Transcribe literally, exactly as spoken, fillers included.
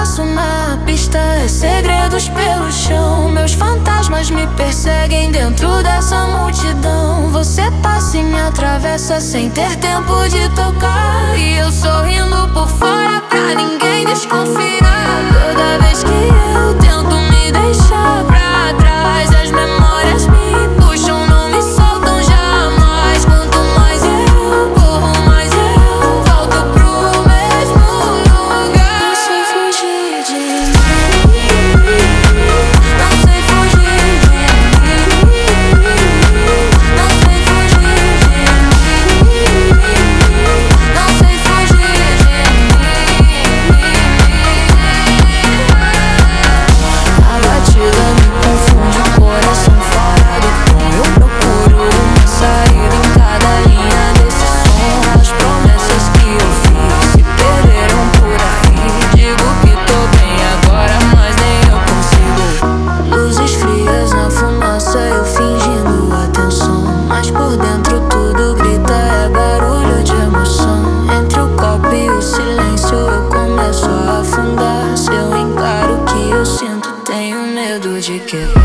passo na pista é segredos pelo chão. Meus fantasmas me perseguem dentro dessa multidão. Você passa e me atravessa sem ter tempo de tocar, e eu sorrindo por fora pra ninguém desconfiar. Toda vez que eu tento me deixar pra trás, as memórias me puxam, não me soltam jamais. Quanto mais eu corro, mais eu volto pro mesmo lugar. Não sei fugir de mim, não sei fugir de mim, não sei fugir de mim, não sei fugir de mim. A batida me confunde, o coração fora do tom. Eu procuro uma saída em cada linha desse som. As promessas que eu fiz se perderam por aí. Digo que tô bem agora, mas nem eu consigo. Luzes frias na fumaça, eu fingindo atenção, mas por dentro tudo grita, é barulho de emoção. Entre o copo e o silêncio eu começo a afundar. Se eu encaro o que eu sinto, tenho medo de quebrar.